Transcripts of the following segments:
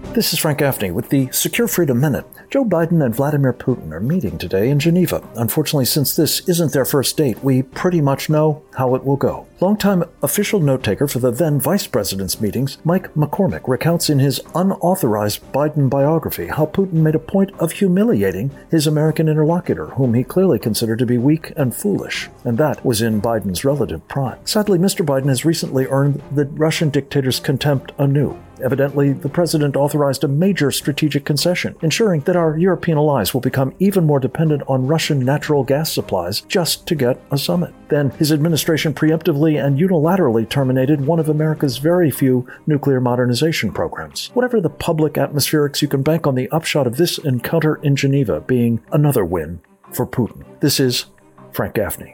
This is Frank Gaffney with the Secure Freedom Minute. Joe Biden and Vladimir Putin are meeting today in Geneva. Unfortunately, since this isn't their first date, we pretty much know how it will go. Longtime official note-taker for the then vice president's meetings, Mike McCormick, recounts in his unauthorized Biden biography how Putin made a point of humiliating his American interlocutor, whom he clearly considered to be weak and foolish. And that was in Biden's relative prime. Sadly, Mr. Biden has recently earned the Russian dictator's contempt anew. Evidently, the president authorized a major strategic concession, ensuring that our European allies will become even more dependent on Russian natural gas supplies just to get a summit. Then, his administration preemptively and unilaterally terminated one of America's very few nuclear modernization programs. Whatever the public atmospherics, you can bank on the upshot of this encounter in Geneva being another win for Putin. This is Frank Gaffney.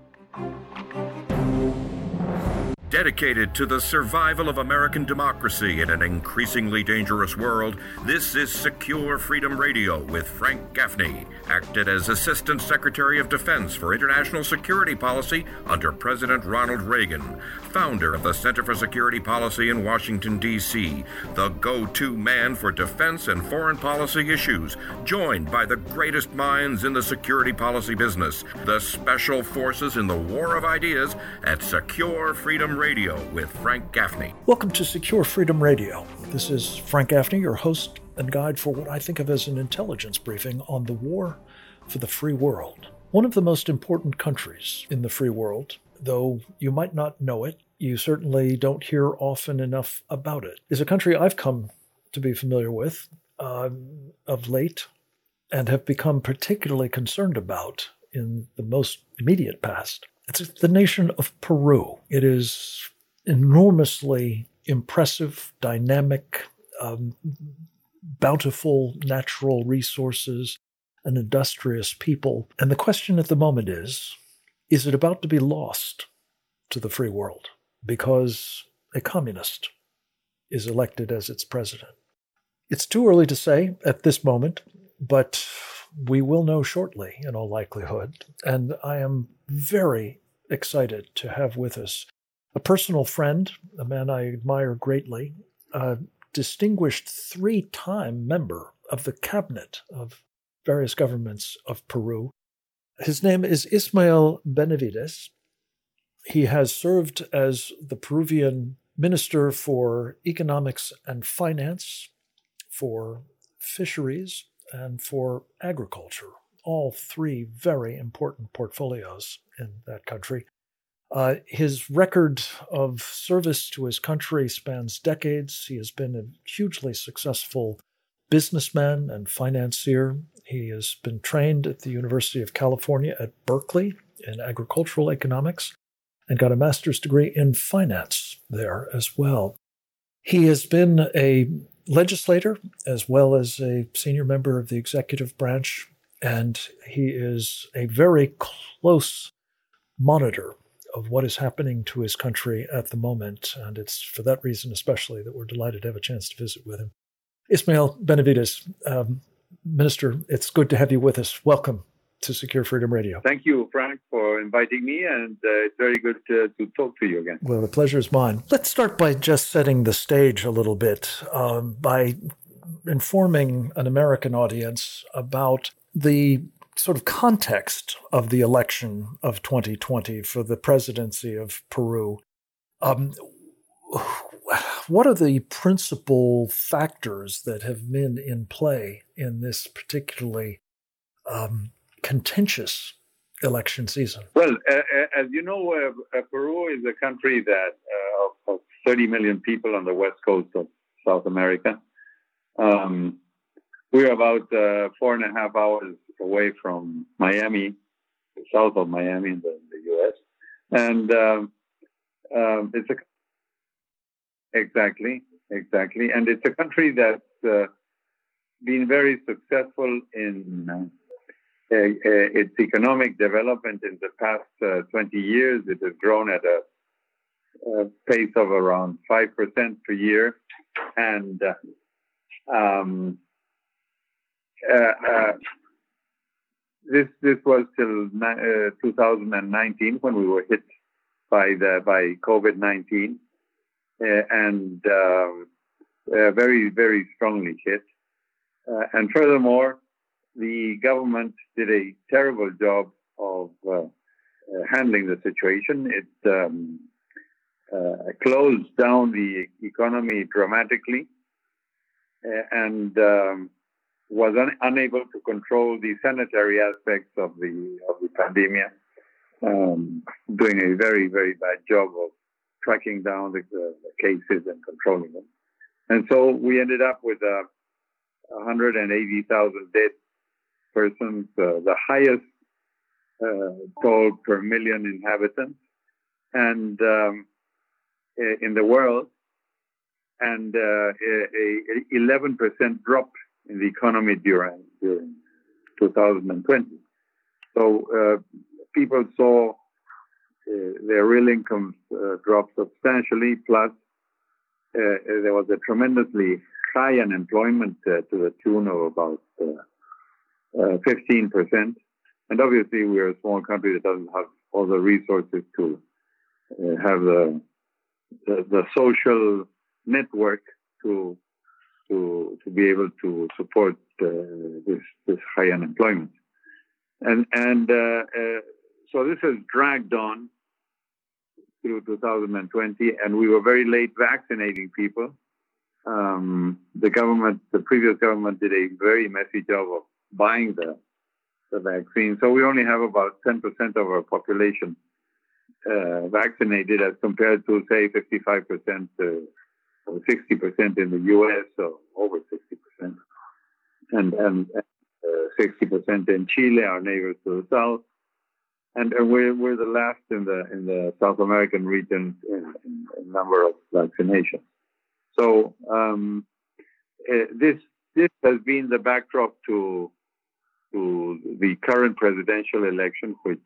Dedicated to the survival of American democracy in an increasingly dangerous world, this is Secure Freedom Radio with Frank Gaffney, acted as Assistant Secretary of Defense for International Security Policy under President Ronald Reagan, founder of the Center for Security Policy in Washington, D.C., the go-to man for defense and foreign policy issues, joined by the greatest minds in the security policy business, the special forces in the war of ideas at Secure Freedom Radio with Frank Gaffney. Welcome to Secure Freedom Radio. This is Frank Gaffney, your host and guide for what I think of as an intelligence briefing on the war for the free world. One of the most important countries in the free world, though you might not know it, you certainly don't hear often enough about it, is a country I've come to be familiar with of late and have become particularly concerned about in the most immediate past. It's the nation of Peru. It is enormously impressive, dynamic, bountiful natural resources, an industrious people. And the question at the moment is it about to be lost to the free world because a communist is elected as its president? It's too early to say at this moment, but we will know shortly in all likelihood. And I am very excited to have with us a personal friend, a man I admire greatly, a distinguished 3-time member of the cabinet of various governments of Peru. His name is Ismael Benavides. He has served as the Peruvian Minister for Economics and Finance, for Fisheries, and for Agriculture. All 3 very important portfolios in that country. His record of service to his country spans decades. He has been a hugely successful businessman and financier. He has been trained at the University of California at Berkeley in agricultural economics and got a master's degree in finance there as well. He has been a legislator as well as a senior member of the executive branch, and he is a very close monitor of what is happening to his country at the moment. And it's for that reason especially that we're delighted to have a chance to visit with him. Ismael Benavides, Minister, it's good to have you with us. Welcome to Secure Freedom Radio. Thank you, Frank, for inviting me, and it's very good to talk to you again. Well, the pleasure is mine. Let's start by just setting the stage a little bit by informing an American audience about the sort of context of the election of 2020 for the presidency of Peru. What are the principal factors that have been in play in this particularly contentious election season? Well, as you know, Peru is a country that of 30 million people on the west coast of South America. We're about 4.5 hours away from Miami, south of Miami in the U.S. And it's exactly. And it's a country that's been very successful in its economic development in the past 20 years. It has grown at a pace of around 5% per year. And this was till 2019 when we were hit by COVID-19, and very, very strongly hit. And furthermore, the government did a terrible job of handling the situation. It closed down the economy dramatically and was unable to control the sanitary aspects of the pandemic, doing a very, very bad job of tracking down the cases and controlling them. And so we ended up with 180,000 dead persons, the highest toll per million inhabitants, and in the world, and a 11% drop in the economy during 2020. So people saw their real incomes drop substantially, plus there was a tremendously high unemployment to the tune of about 15%. And obviously, we're a small country that doesn't have all the resources to have the social network to be able to support this high unemployment. And so this has dragged on through 2020, and we were very late vaccinating people. The previous government did a very messy job of buying the vaccine. So we only have about 10% of our population vaccinated as compared to, say, 55% or 60% in the U.S., or over 60%, and 60% in Chile, our neighbors to the south. And we're the last in the South American region in number of vaccinations. So this has been the backdrop to the current presidential election, which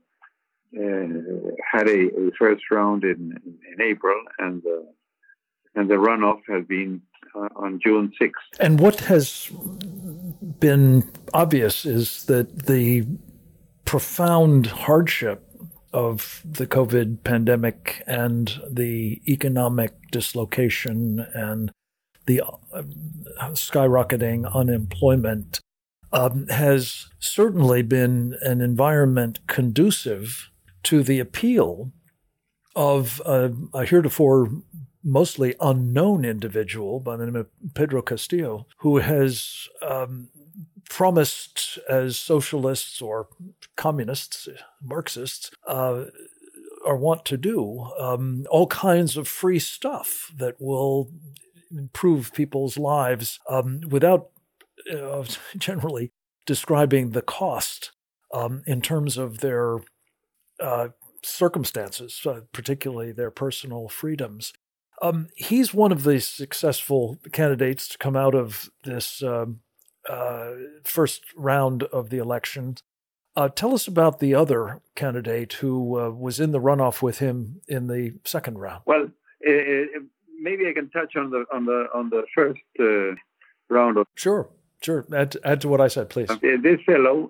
had a first round in April, and the runoff has been on June 6th. And what has been obvious is that the profound hardship of the COVID pandemic and the economic dislocation and the skyrocketing unemployment has certainly been an environment conducive to the appeal of a heretofore mostly unknown individual by the name of Pedro Castillo, who has promised, as socialists or communists, Marxists, are wont to do, all kinds of free stuff that will improve people's lives without generally describing the cost in terms of their circumstances, particularly their personal freedoms. He's one of the successful candidates to come out of this first round of the election. Tell us about the other candidate who was in the runoff with him in the second round. Well, maybe I can touch on the first round of. Sure. Add to what I said, please. This fellow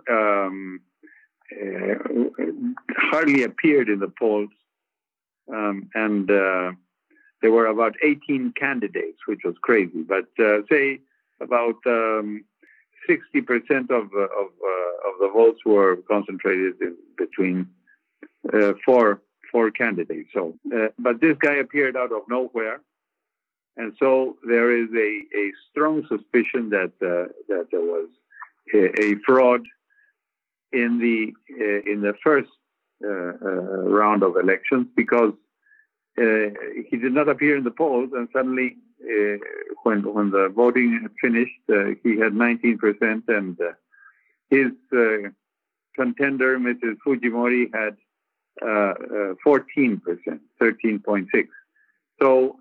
hardly appeared in the polls, and there were about 18 candidates, which was crazy. But say about 60% of the votes were concentrated between four candidates. So, but this guy appeared out of nowhere, and so there is a strong suspicion that there was a fraud in the first round of elections, because he did not appear in the polls, and suddenly when the voting had finished, he had 19%, and his contender, Mrs. Fujimori, had 14%, 13.6%. So,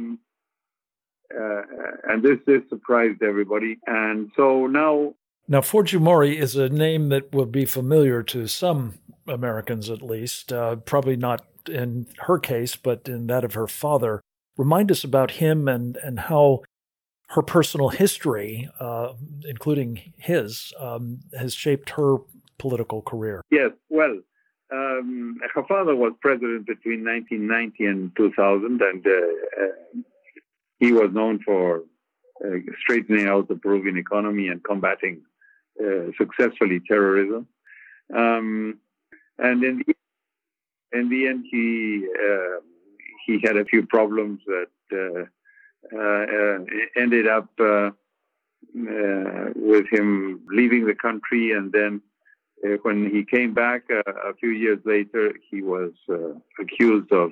and this surprised everybody. And so now Fujimori is a name that will be familiar to some Americans, at least, probably not in her case, but in that of her father. Remind us about him and how her personal history, including his, has shaped her political career. Yes, well, her father was president between 1990 and 2000, and he was known for straightening out the Peruvian economy and combating successfully terrorism. And in the end, he had a few problems that ended up with him leaving the country. And then when he came back a few years later, he was accused of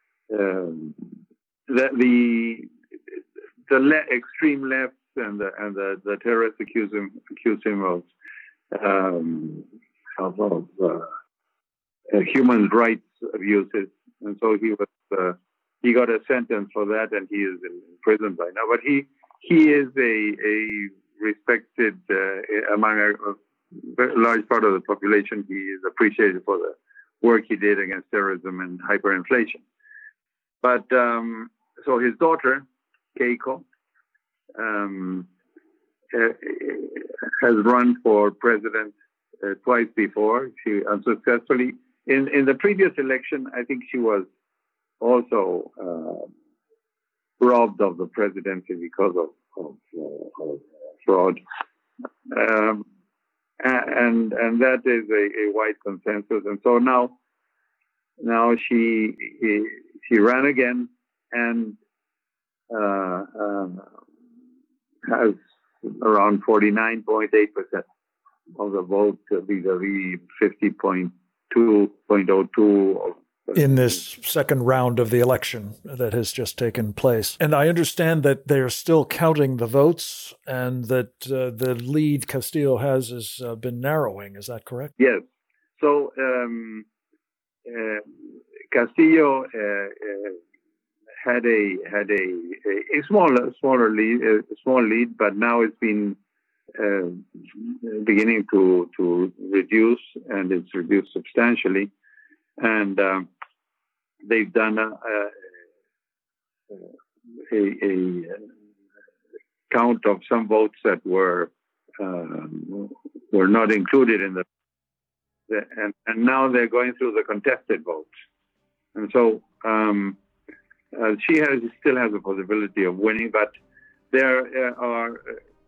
extreme left and the terrorists accused him of human rights abuses, and so he got a sentence for that, and he is in prison by now. But he is a respected among a large part of the population. He is appreciated for the work he did against terrorism and hyperinflation. But so his daughter, Keiko, has run for president twice before. She unsuccessfully. In the previous election, I think she was also robbed of the presidency because of fraud. And that is a wide consensus. And so now she ran again and has around 49.8% of the vote vis-a-vis 50.02 in this second round of the election that has just taken place. And I understand that they're still counting the votes and that the lead Castillo has been narrowing. Is that correct? Yes. So Castillo had a small lead, but now it's been beginning to reduce, and it's reduced substantially. And they've done a count of some votes that were not included in and now they're going through the contested votes. And so she still has a possibility of winning, but there are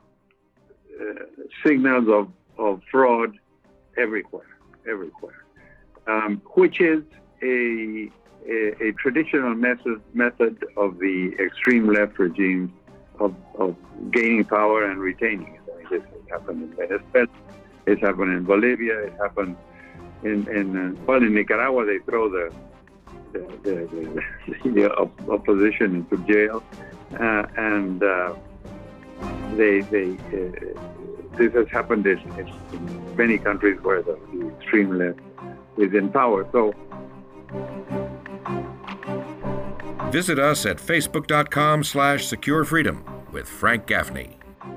signals of fraud everywhere, which is a traditional method of the extreme left regime of gaining power and retaining it. I mean, this has happened in Venezuela, it's happened in Bolivia, it happened in Nicaragua. They throw the opposition into jail, and this has happened in many countries where the extreme left is in power. So visit us at facebook.com/securefreedom with Frank Gaffney.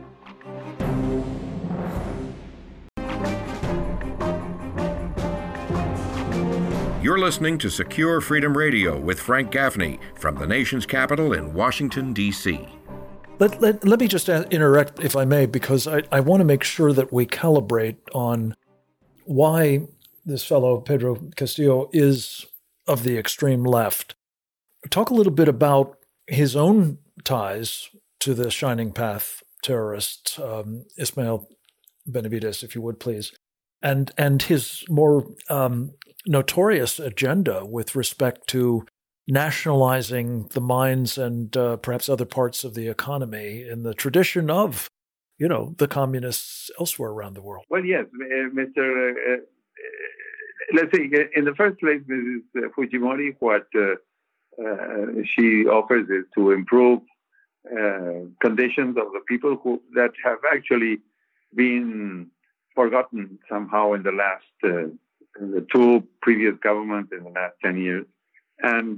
You're listening to Secure Freedom Radio with Frank Gaffney from the nation's capital in Washington, D.C. Let me just interrupt, if I may, because I want to make sure that we calibrate on why this fellow, Pedro Castillo, is of the extreme left. Talk a little bit about his own ties to the Shining Path terrorists, Ismael Benavides, if you would, please, and his more notorious agenda with respect to nationalizing the mines and perhaps other parts of the economy in the tradition of, the communists elsewhere around the world. Well, yes, Mr. Let's say, in the first place, Mrs. Fujimori, what she offers is to improve conditions of the people that have actually been forgotten somehow in the last the two previous governments in the last 10 years. And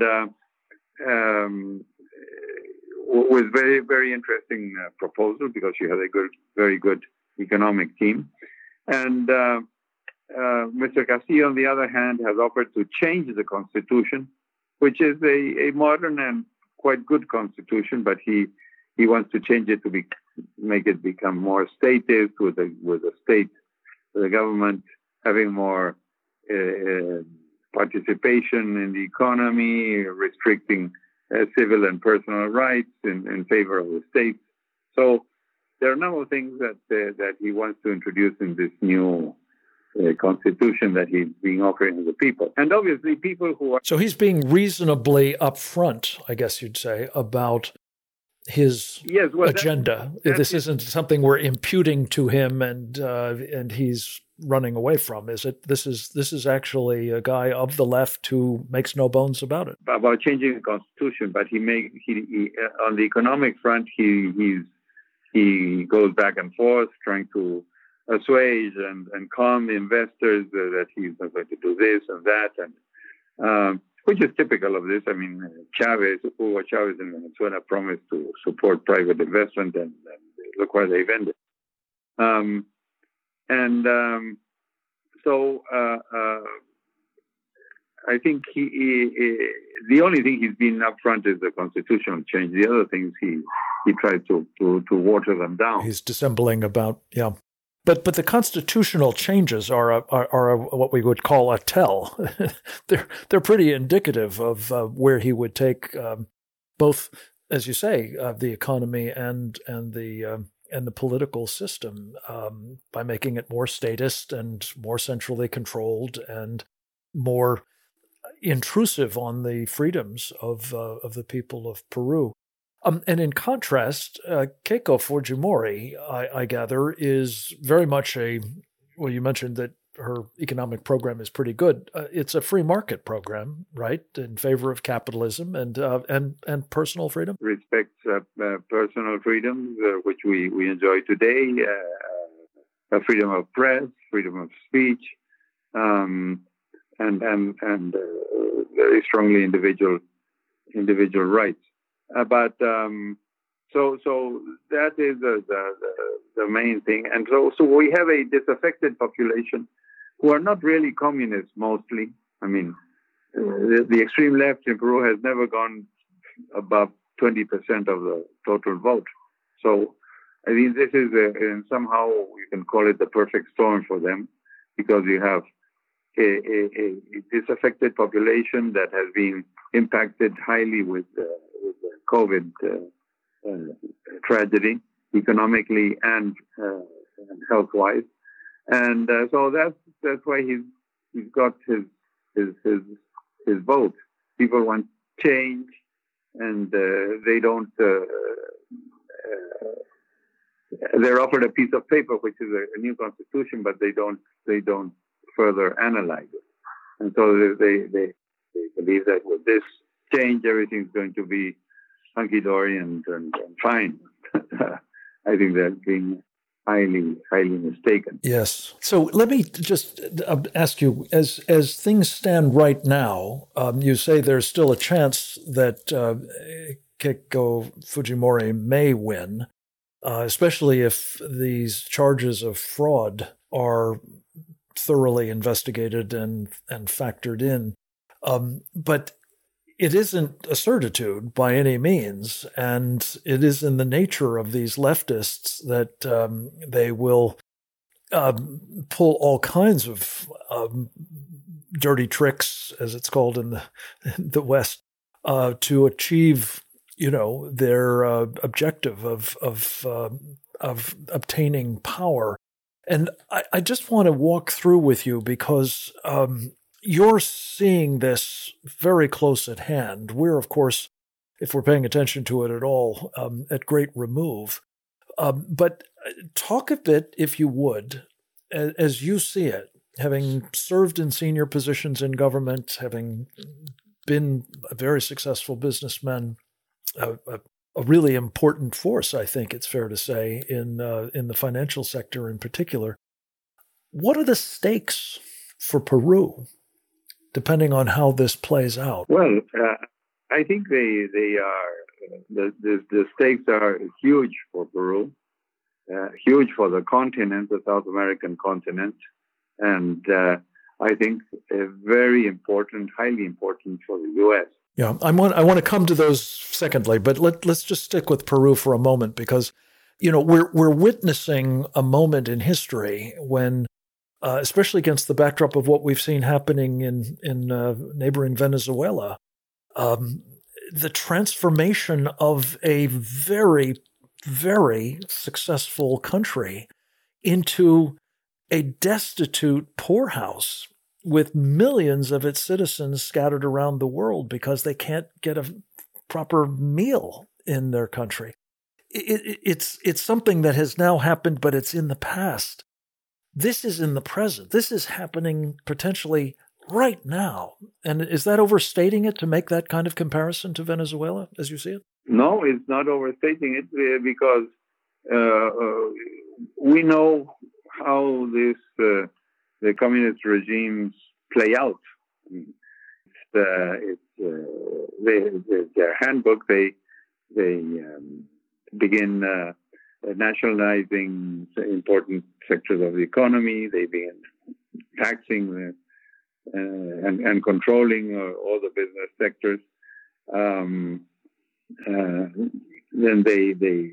with very, very interesting proposal, because she has a very good economic team. And Mr. Castillo, on the other hand, has offered to change the constitution, which is a modern and quite good constitution, but he wants to change it to make it become more statist, with the government having more participation in the economy, restricting civil and personal rights in favor of the states. So there are a number of things that he wants to introduce in this new constitution that he's being offered to the people. And obviously people who are... So he's being reasonably upfront, I guess you'd say, about his agenda. This isn't something we're imputing to him and he's running away from, is it? This is actually a guy of the left who makes no bones about it. About changing the constitution, but he on the economic front, he goes back and forth trying to assuage and calm the investors that he's not going to do this and that, and which is typical of this. I mean, Hugo Chavez in Venezuela promised to support private investment, and look where they've ended. So I think the only thing he's been upfront is the constitutional change. The other things he tried to water them down. He's dissembling about, yeah. But the constitutional changes are what we would call a tell. they're pretty indicative of where he would take both, as you say, the economy and the political system by making it more statist and more centrally controlled and more intrusive on the freedoms of the people of Peru. And in contrast, Keiko Fujimori, I gather, is very much well, you mentioned that her economic program is pretty good. It's a free market program, right, in favor of capitalism and personal freedom? Respects personal freedoms, which we enjoy today, freedom of press, freedom of speech, and very strongly individual rights. But so that is the main thing, and so we have a disaffected population who are not really communists mostly. I mean, the extreme left in Peru has never gone above 20% of the total vote. So I think this is somehow you can call it the perfect storm for them, because you have a disaffected population that has been impacted highly with the COVID tragedy, economically and health-wise, and so that's why he's got his vote. People want change, and they don't. They're offered a piece of paper, which is a new constitution, but they don't further analyze it, and so they believe that with this change, everything's going to be hunky-dory and fine. I think that's being highly mistaken. Yes. So let me just ask you, as things stand right now, you say there's still a chance that Keiko Fujimori may win, especially if these charges of fraud are thoroughly investigated and factored in. But it isn't a certitude by any means, and it is in the nature of these leftists that they will pull all kinds of dirty tricks, as it's called in the West, to achieve, their objective of obtaining power. And I just want to walk through with you because you're seeing this very close at hand. We're, of course, if we're paying attention to it at all, at great remove. But talk a bit, if you would, as you see it, having served in senior positions in government, having been a very successful businessman, a really important force, I think it's fair to say, in the financial sector in particular. What are the stakes for Peru, depending on how this plays out? Well, I think they are the stakes are huge for Peru, huge for the continent, the South American continent, and I think very important, highly important for the U.S. Yeah, I want to come to those secondly, but let's just stick with Peru for a moment, because we're witnessing a moment in history when, especially against the backdrop of what we've seen happening in neighboring Venezuela, the transformation of a very, very successful country into a destitute poorhouse with millions of its citizens scattered around the world because they can't get a proper meal in their country. It's something that has now happened, but it's in the past. This is in the present. This is happening potentially right now. And is that overstating it to make that kind of comparison to Venezuela as you see it? No, it's not overstating it because we know how the communist regimes play out. Their handbook. They begin nationalizing important sectors of the economy. They begin taxing and controlling all the business sectors. Then they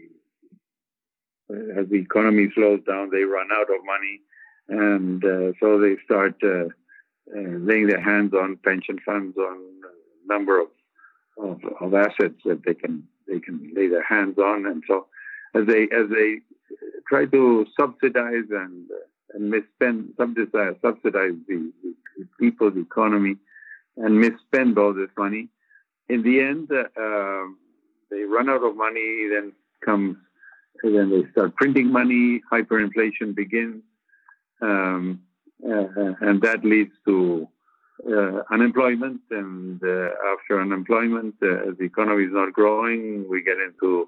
as the economy slows down, they run out of money, and so they start laying their hands on pension funds, on a number of assets that they can lay their hands on, and so as they try to subsidize and subsidize the people, the economy, and misspend all this money. In the end, they run out of money. Then they start printing money. Hyperinflation begins, and that leads to unemployment. And after unemployment, as the economy is not growing, we get into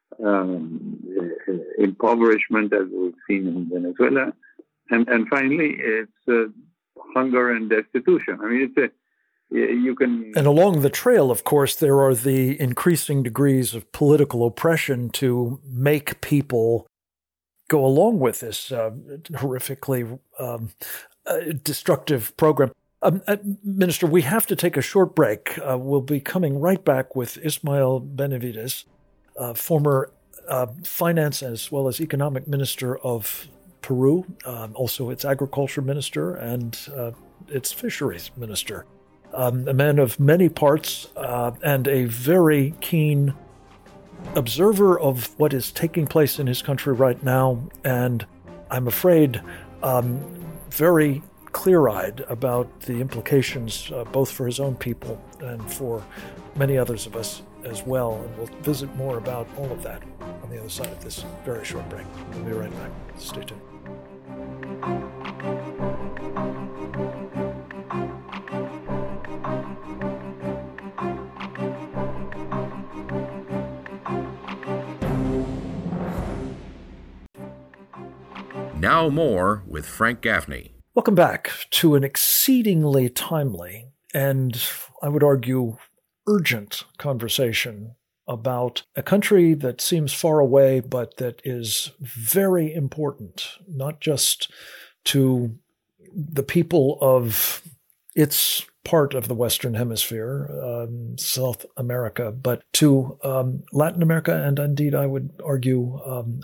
impoverishment, as we've seen in Venezuela, and finally, it's hunger and destitution. I mean, you can. And along the trail, of course, there are the increasing degrees of political oppression to make people go along with this horrifically destructive program. Minister, we have to take a short break. We'll be coming right back with Ismael Benavides, former finance as well as economic minister of Peru, also its agriculture minister and its fisheries minister. A man of many parts and a very keen observer of what is taking place in his country right now, and I'm afraid very clear-eyed about the implications both for his own people and for many others of us as well. And we'll visit more about all of that on the other side of this very short break. We'll be right back. Stay tuned. Now more with Frank Gaffney. Welcome back to an exceedingly timely and, I would argue, urgent conversation about a country that seems far away, but that is very important, not just to the people of its part of the Western Hemisphere, South America, but to Latin America, and indeed, I would argue,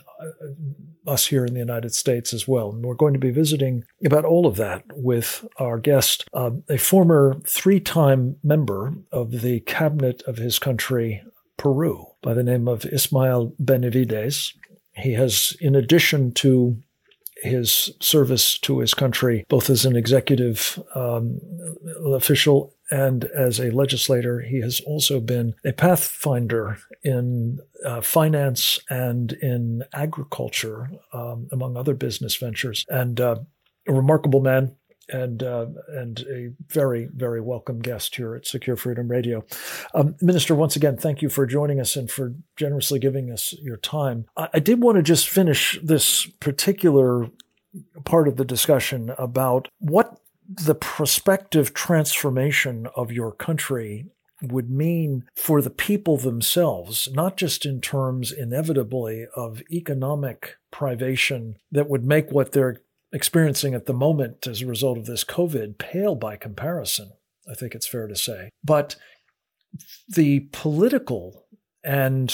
us here in the United States as well. And we're going to be visiting about all of that with our guest, a former 3-time member of the cabinet of his country, Peru, by the name of Ismael Benavides. He has, in addition to his service to his country, both as an executive official and as a legislator, he has also been a pathfinder in finance and in agriculture, among other business ventures, and a remarkable man and a very, very welcome guest here at Secure Freedom Radio. Minister, once again, thank you for joining us and for generously giving us your time. I did want to just finish this particular part of the discussion about what the prospective transformation of your country would mean for the people themselves, not just in terms inevitably of economic privation that would make what they're experiencing at the moment as a result of this COVID pale by comparison, I think it's fair to say. But the political and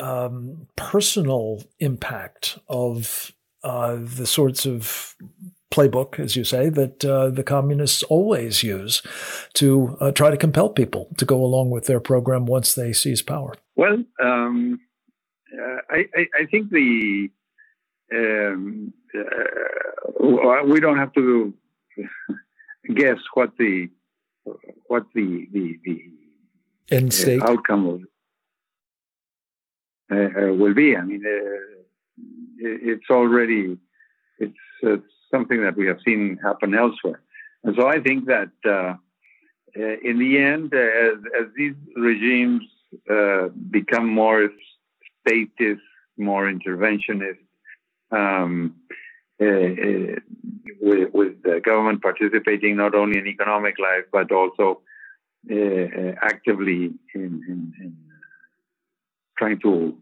personal impact of the sorts of playbook, as you say, that the communists always use to try to compel people to go along with their program once they seize power? Well, I think we don't have to guess what the end state outcome will be. I mean, it's something that we have seen happen elsewhere, and so I think that in the end, as these regimes become more statist, more interventionist, with the government participating not only in economic life but also actively in trying to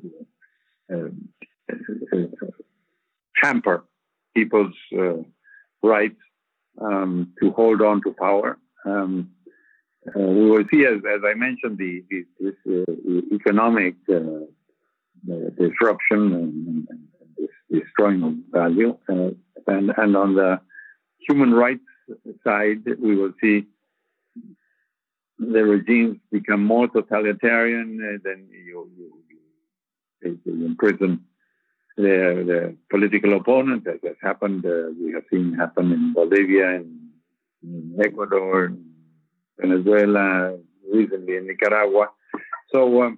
hamper people's rights to hold on to power. We will see, as I mentioned, this economic disruption and this destroying of value, and on the human rights side, we will see the regimes become more totalitarian. Then you imprison the political opponents, as has happened. We have seen happen in Bolivia, in Ecuador, Venezuela, recently in Nicaragua. So,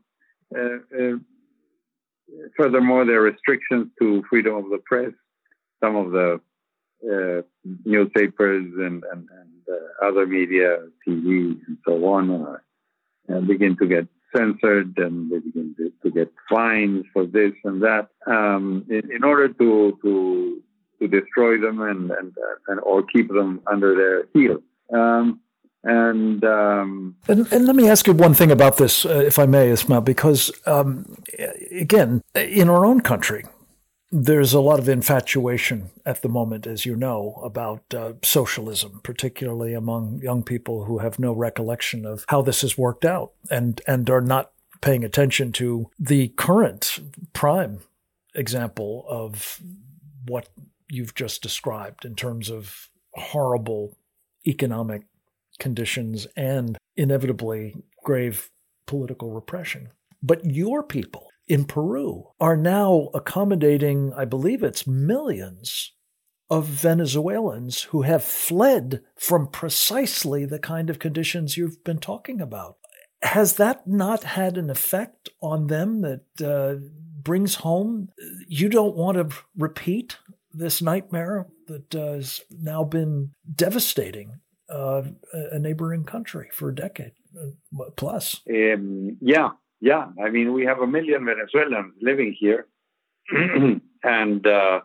furthermore, there are restrictions to freedom of the press. Some of the newspapers and other media, TV, and so on, begin to get censored, and they begin to get fines for this and that, in order to destroy them and or keep them under their heels. And let me ask you one thing about this, if I may, Ismail, because again, in our own country, there's a lot of infatuation at the moment, as you know, about socialism, particularly among young people who have no recollection of how this has worked out and are not paying attention to the current prime example of what you've just described in terms of horrible economic conditions and inevitably grave political repression. But your people in Peru are now accommodating, I believe it's millions of Venezuelans who have fled from precisely the kind of conditions you've been talking about. Has that not had an effect on them that brings home, you don't want to repeat this nightmare that has now been devastating a neighboring country for a decade plus? Yeah. I mean, we have 1 million Venezuelans living here, and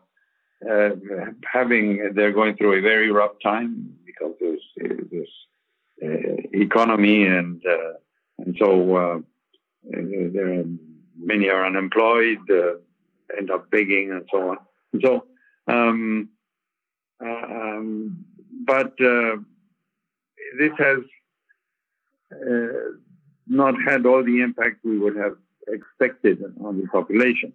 they're going through a very rough time because there's economy, and so many are unemployed, end up begging, and so on. And so, but this has not had all the impact we would have expected on the population.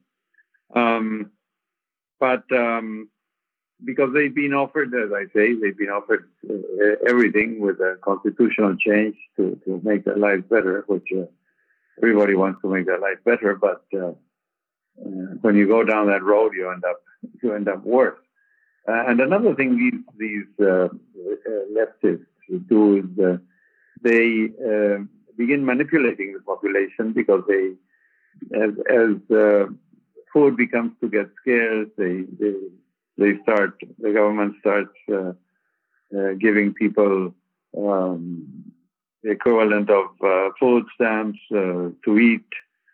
But because they've been offered, as I say, everything with a constitutional change to make their lives better, which everybody wants to make their life better. But when you go down that road, you end up worse. And another thing these leftists do is they begin manipulating the population, because as food becomes to get scarce, the government starts giving people the equivalent of food stamps to eat.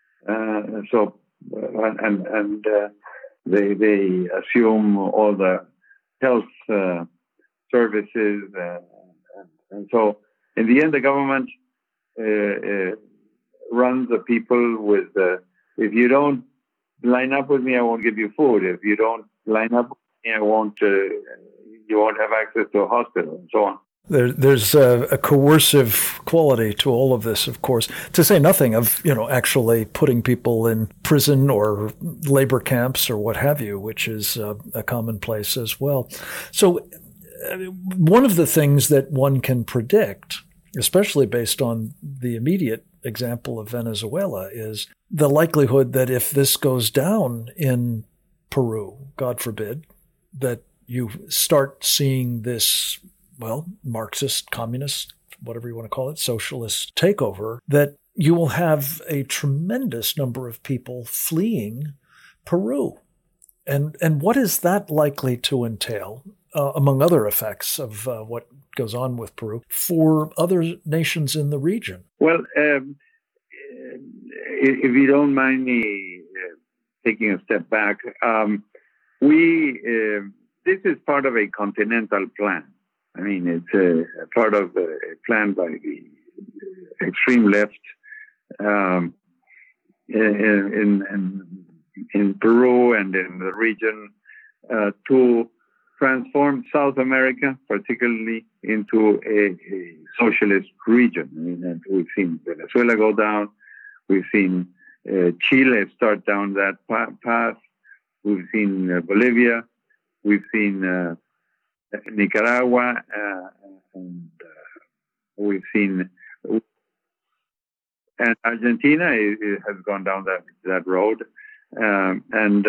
They assume all the health services, and so in the end, the government runs the people with if you don't line up with me, I won't give you food. If you don't line up with me, you won't have access to a hospital, and so on. There's a coercive quality to all of this, of course, to say nothing of, actually putting people in prison or labor camps or what have you, which is a commonplace as well. So one of the things that one can predict, especially based on the immediate example of Venezuela, is the likelihood that if this goes down in Peru, God forbid, that you start seeing this, Marxist, communist, whatever you want to call it, socialist takeover, that you will have a tremendous number of people fleeing Peru. And what is that likely to entail, among other effects of what goes on with Peru, for other nations in the region? Well, if you don't mind me taking a step back, this is part of a continental plan. I mean, it's a part of a plan by the extreme left in Peru and in the region to transform South America, particularly, into a socialist region. I mean, we've seen Venezuela go down. We've seen Chile start down that path. We've seen Bolivia. We've seen Nicaragua, and we've seen, and Argentina has gone down that road, and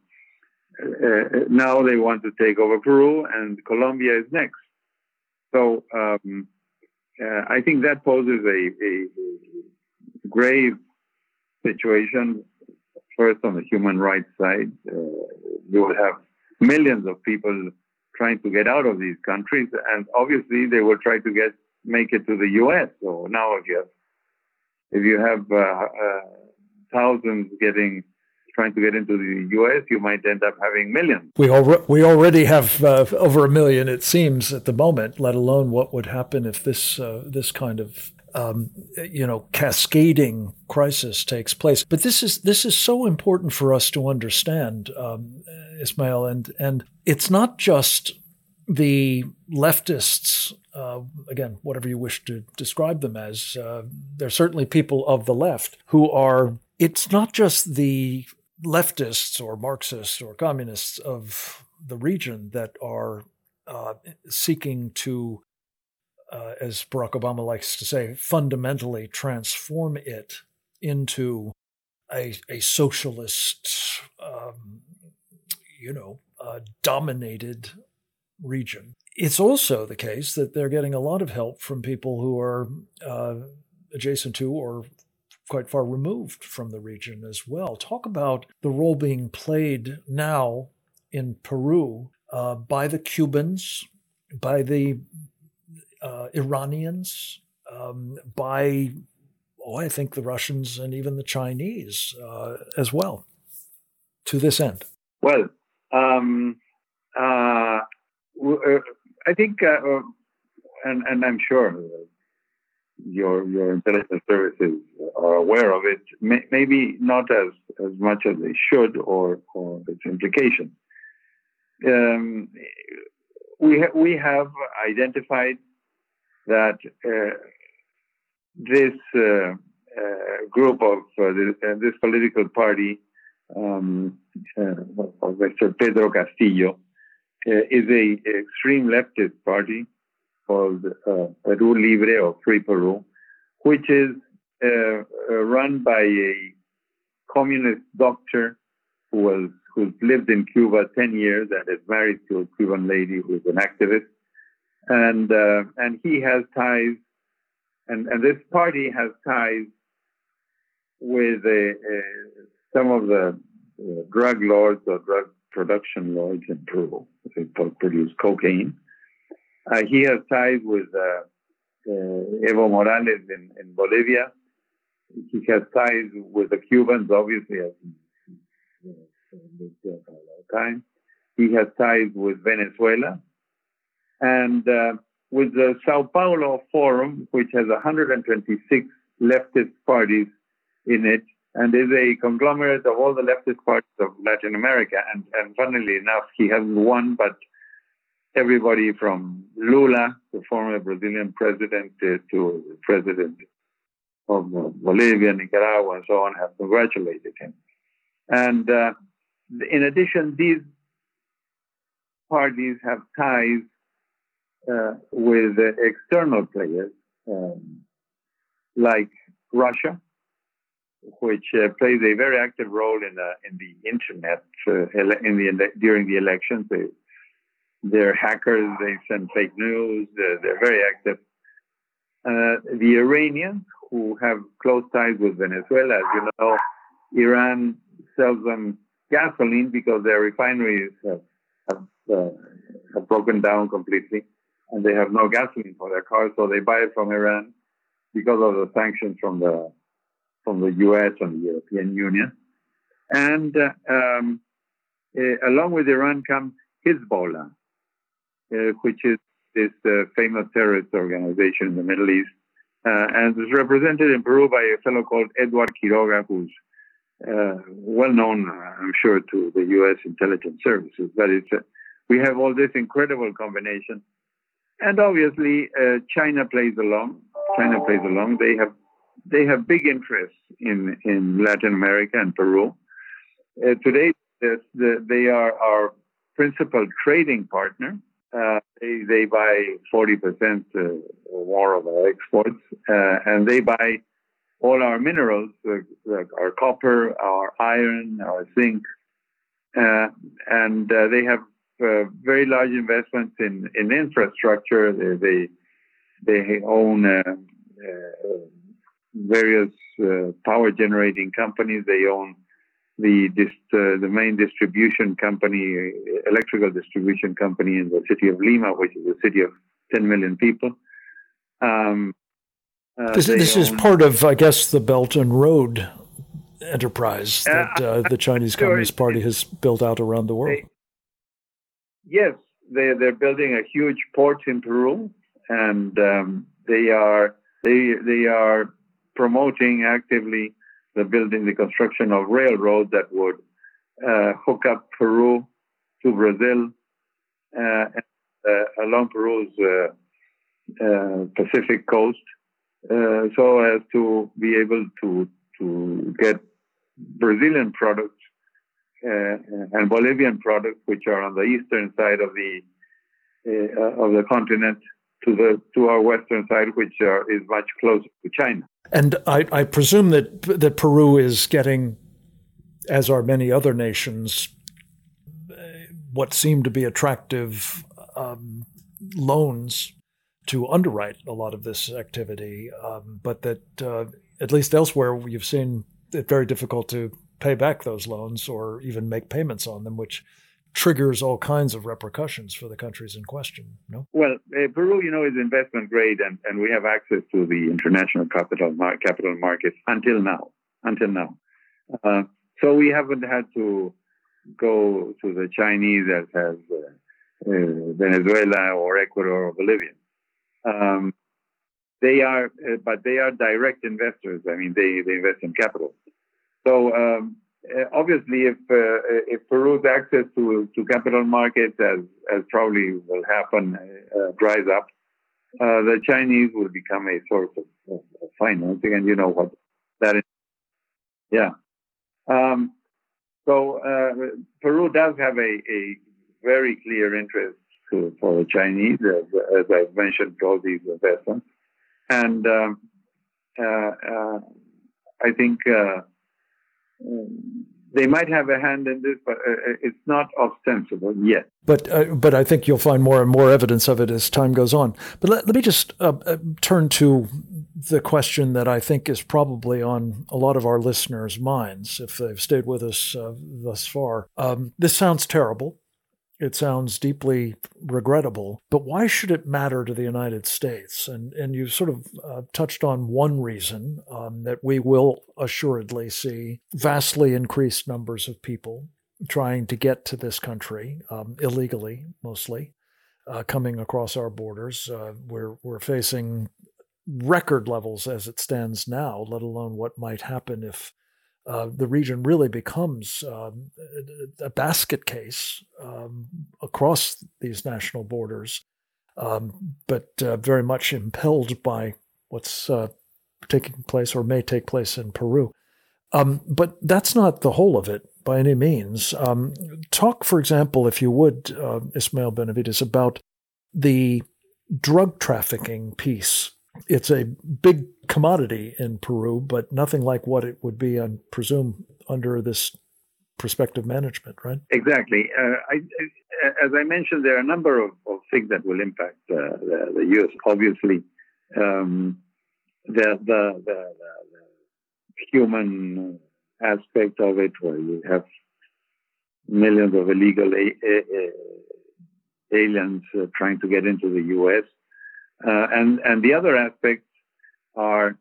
now they want to take over Peru, and Colombia is next. So I think that poses a grave situation. First, on the human rights side, you will have millions of people trying to get out of these countries, and obviously they will try to make it to the U.S. So now, if you have thousands trying to get into the U.S., you might end up having millions. We already have over 1 million, it seems, at the moment. Let alone what would happen if this kind of cascading crisis takes place. But this is so important for us to understand, Ismael, and it's not just the leftists, again, whatever you wish to describe them as. They're certainly people of the left who are, it's not just the leftists or Marxists or communists of the region that are seeking to, as Barack Obama likes to say, fundamentally transform it into a socialist, dominated region. It's also the case that they're getting a lot of help from people who are adjacent to or quite far removed from the region as well. Talk about the role being played now in Peru by the Cubans, by the Iranians, by, I think the Russians and even the Chinese as well, to this end. Well, I think, and I'm sure your intelligence services are aware of it, maybe not as much as they should, or its implications. We have identified that this group of this political party of Mr. Pedro Castillo is a extreme leftist party called Peru Libre or Free Peru, which is run by a communist doctor who's lived in Cuba 10 years and is married to a Cuban lady who's an activist. And he has ties, and this party has ties with some of the drug lords or drug production lords in Peru. They produce cocaine. He has ties with Evo Morales in Bolivia. He has ties with the Cubans, obviously, as lived there for a long time. He has ties with Venezuela. And with the Sao Paulo Forum, which has 126 leftist parties in it, and is a conglomerate of all the leftist parties of Latin America. And funnily enough, he hasn't won, but everybody from Lula, the former Brazilian president, to the president of Bolivia, Nicaragua, and so on, have congratulated him. And in addition, these parties have ties with external players like Russia, which plays a very active role in the internet during the elections. They're hackers. They send fake news. They're very active. The Iranians, who have close ties with Venezuela, as you know, Iran sells them gasoline because their refineries have broken down completely, and they have no gasoline for their cars, so they buy it from Iran because of the sanctions from the U.S. and the European Union. And along with Iran comes Hezbollah, which is this famous terrorist organization in the Middle East, and is represented in Peru by a fellow called Edward Quiroga, who's well known, I'm sure, to the U.S. intelligence services. But we have all this incredible combination. And obviously, China plays along. They have big interests in Latin America and Peru. Today, they are our principal trading partner. They buy 40% or more of our exports, and they buy all our minerals, like our copper, our iron, our zinc, and they have very large investments in infrastructure. They own various power generating companies. They own the main distribution company, electrical distribution company in the city of Lima, which is a city of 10 million people. This is part of, I guess, the Belt and Road enterprise that the Chinese Communist Party has built out around the world. Yes, they're building a huge port in Peru, and they are promoting actively the construction of railroads that would hook up Peru to Brazil along Peru's Pacific coast, so as to be able to get Brazilian products and Bolivian products, which are on the eastern side of the continent, to our western side, which is much closer to China. And I presume that Peru is getting, as are many other nations, what seem to be attractive loans to underwrite a lot of this activity, but that at least elsewhere you've seen it very difficult to pay back those loans or even make payments on them, which triggers all kinds of repercussions for the countries in question, no? Well, Peru, is investment grade, and we have access to the international capital markets until now. So we haven't had to go to the Chinese as has Venezuela or Ecuador or Bolivia. They are direct investors. I mean, they invest in capital. So obviously, if Peru's access to capital markets, as probably will happen, dries up, the Chinese will become a source of financing, and you know what that is. Yeah. So Peru does have a very clear interest for the Chinese, as I've mentioned, all these investments, and I think. They might have a hand in this, but it's not ostensible yet. But I think you'll find more and more evidence of it as time goes on. But let me just turn to the question that I think is probably on a lot of our listeners' minds, if they've stayed with us thus far. This sounds terrible. It sounds deeply regrettable, but why should it matter to the United States? And you sort of touched on one reason, that we will assuredly see vastly increased numbers of people trying to get to this country, illegally mostly, coming across our borders. We're facing record levels as it stands now, let alone what might happen if the region really becomes a basket case across these national borders, but very much impelled by what's taking place or may take place in Peru. But that's not the whole of it by any means. Talk, for example, if you would, Ismael Benavides, about the drug trafficking piece. It's a big commodity in Peru, but nothing like what it would be, I presume, under this prospective management, right? Exactly. As I mentioned, there are a number of things that will impact the U.S. Obviously, the human aspect of it, where you have millions of illegal aliens trying to get into the U.S. And the other aspects are,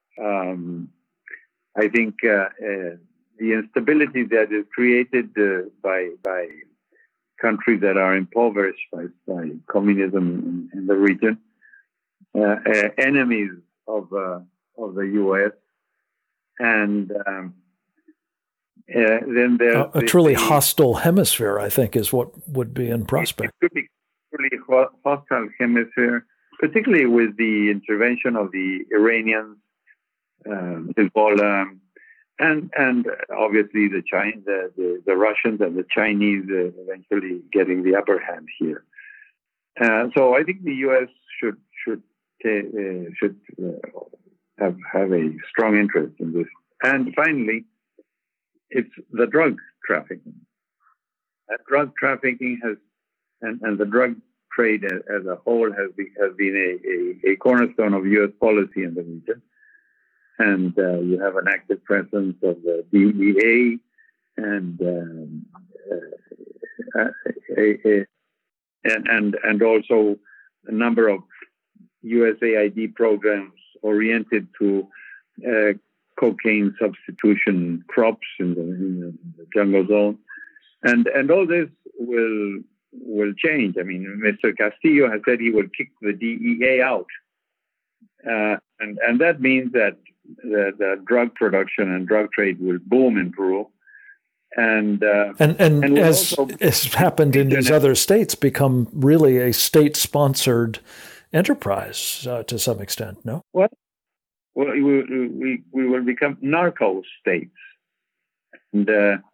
I think, the instability that is created by countries that are impoverished by communism in the region, enemies of the U.S., and then there's a truly hostile hemisphere, I think, is what would be in prospect. It could be truly hostile hemisphere, particularly with the intervention of the Iranians, Hezbollah, and obviously the Russians and the Chinese eventually getting the upper hand here. So I think the U.S. should have a strong interest in this. And finally, it's the drug trafficking. Drug trafficking and the drug trade as a whole has been a cornerstone of U.S. policy in the region. And you have an active presence of the DEA and also a number of USAID programs oriented to cocaine substitution crops in the jungle zone, and all this will change. I mean, Mr. Castillo has said he will kick the DEA out, and that means that the drug production and drug trade will boom in Peru, and as has happened in these other states, become really a state-sponsored enterprise to some extent. No. Well, we will become narco states, and that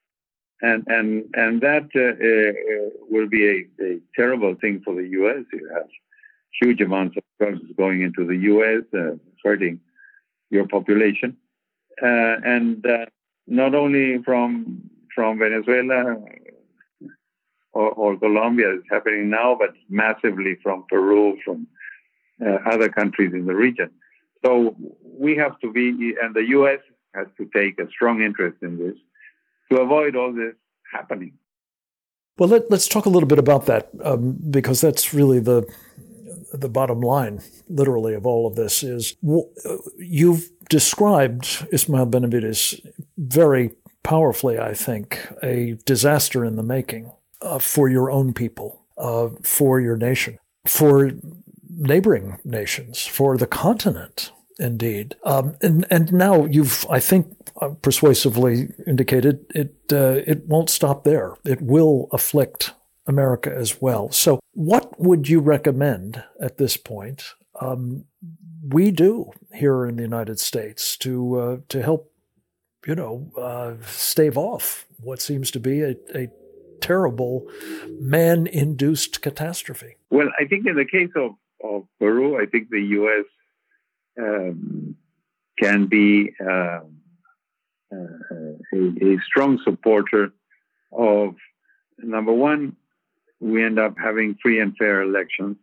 will be a terrible thing for the U.S. You have huge amounts of drugs going into the U.S., hurting your population, and not only from Venezuela or Colombia is happening now, but massively from Peru, from other countries in the region. So we have to be, and the U.S. has to take a strong interest in this to avoid all this happening. Well, let's talk a little bit about that, because that's really the bottom line, literally, of all of this. Is you've described, Ismael Benavides, very powerfully, I think, a disaster in the making for your own people, for your nation, for neighboring nations, for the continent, indeed. And now you've, I think, persuasively indicated it won't stop there. It will afflict America as well. So what would you recommend at this point we do here in the United States to help, stave off what seems to be a terrible man-induced catastrophe? Well, I think in the case of Peru, I think the U.S. Can be a strong supporter of, number one, we end up having free and fair elections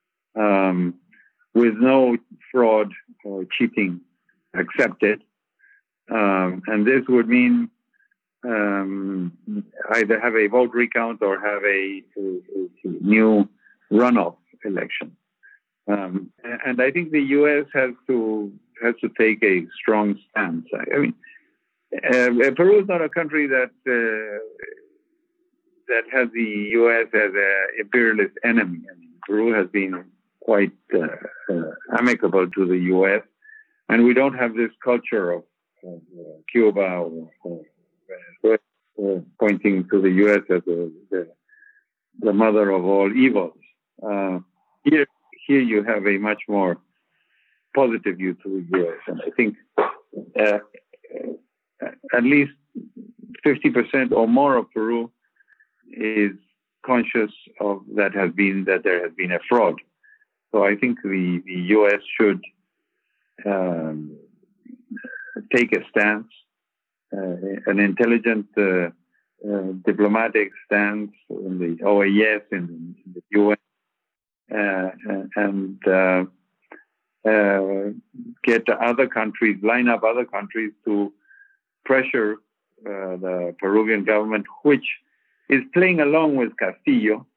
with no fraud or cheating accepted. And this would mean either have a vote recount or have a new runoff election. And I think the U.S. has to take a strong stance. I mean, Peru is not a country that has the U.S. as an imperialist enemy. I mean, Peru has been quite amicable to the U.S., and we don't have this culture Cuba, or pointing to the U.S. as the mother of all evils. Here you have a much more positive view to the U.S., and I think at least 50% or more of Peru is conscious of that there has been a fraud. So I think the U.S. should take a stance, an intelligent diplomatic stance in the OAS and in the UN, and get other countries, line up other countries to pressure the Peruvian government, which is playing along with Castillo.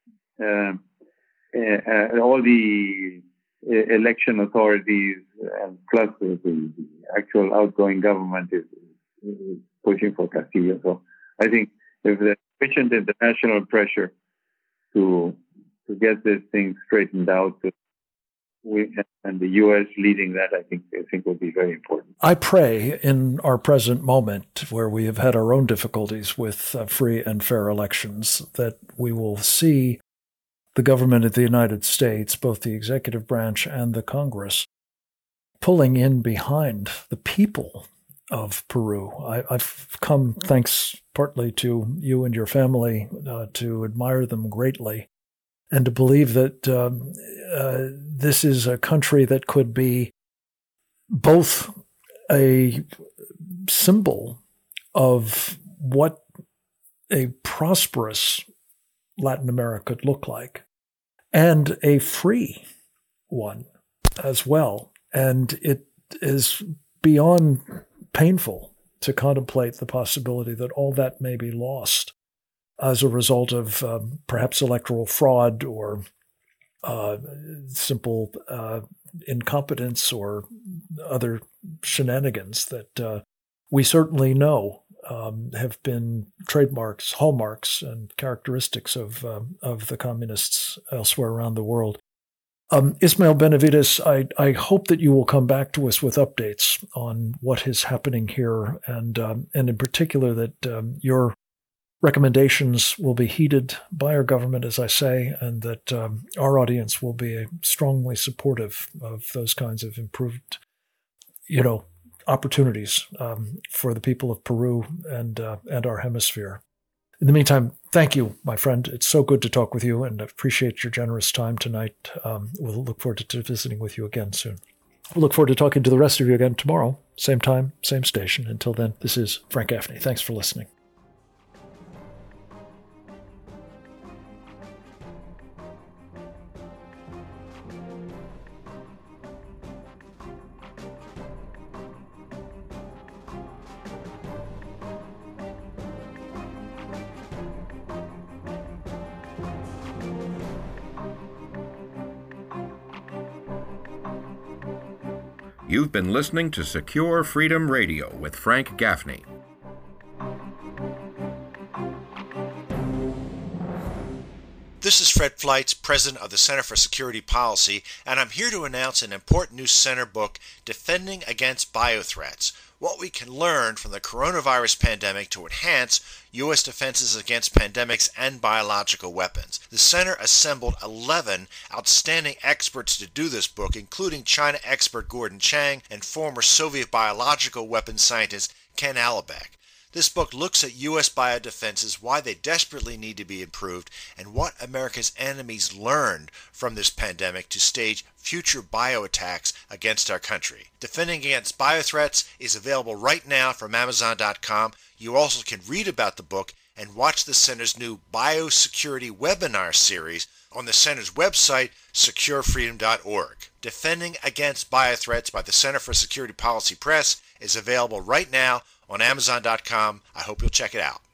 All the election authorities and plus the actual outgoing government is pushing for Castillo. So I think if there's sufficient international pressure to get this thing straightened out, and the U.S. leading that, I think will be very important. I pray in our present moment, where we have had our own difficulties with free and fair elections, that we will see the government of the United States, both the executive branch and the Congress, pulling in behind the people of Peru. I've come, thanks partly to you and your family, to admire them greatly, and to believe that this is a country that could be both a symbol of what a prosperous Latin America could look like, and a free one as well. And it is beyond painful to contemplate the possibility that all that may be lost as a result of perhaps electoral fraud or simple incompetence or other shenanigans that we certainly know have been trademarks, hallmarks, and characteristics of the communists elsewhere around the world. Ismael Benavides, I hope that you will come back to us with updates on what is happening here, and in particular that your recommendations will be heeded by our government, as I say, and that our audience will be strongly supportive of those kinds of improved, opportunities for the people of Peru and our hemisphere. In the meantime, thank you, my friend. It's so good to talk with you, and I appreciate your generous time tonight. We'll look forward to visiting with you again soon. We'll look forward to talking to the rest of you again tomorrow, same time, same station. Until then, this is Frank Gaffney. Thanks for listening. You've been listening to Secure Freedom Radio with Frank Gaffney. This is Fred Fleitz, President of the Center for Security Policy, and I'm here to announce an important new center book, Defending Against Biothreats: What We Can Learn from the Coronavirus Pandemic to Enhance U.S. Defenses Against Pandemics and Biological Weapons. The center assembled 11 outstanding experts to do this book, including China expert Gordon Chang and former Soviet biological weapons scientist Ken Alibek. This book looks at U.S. biodefenses, why they desperately need to be improved, and what America's enemies learned from this pandemic to stage future bioattacks against our country. Defending Against Biothreats is available right now from Amazon.com. You also can read about the book and watch the Center's new Biosecurity webinar series on the Center's website, securefreedom.org. Defending Against Biothreats by the Center for Security Policy Press is available right now on Amazon.com. I hope you'll check it out.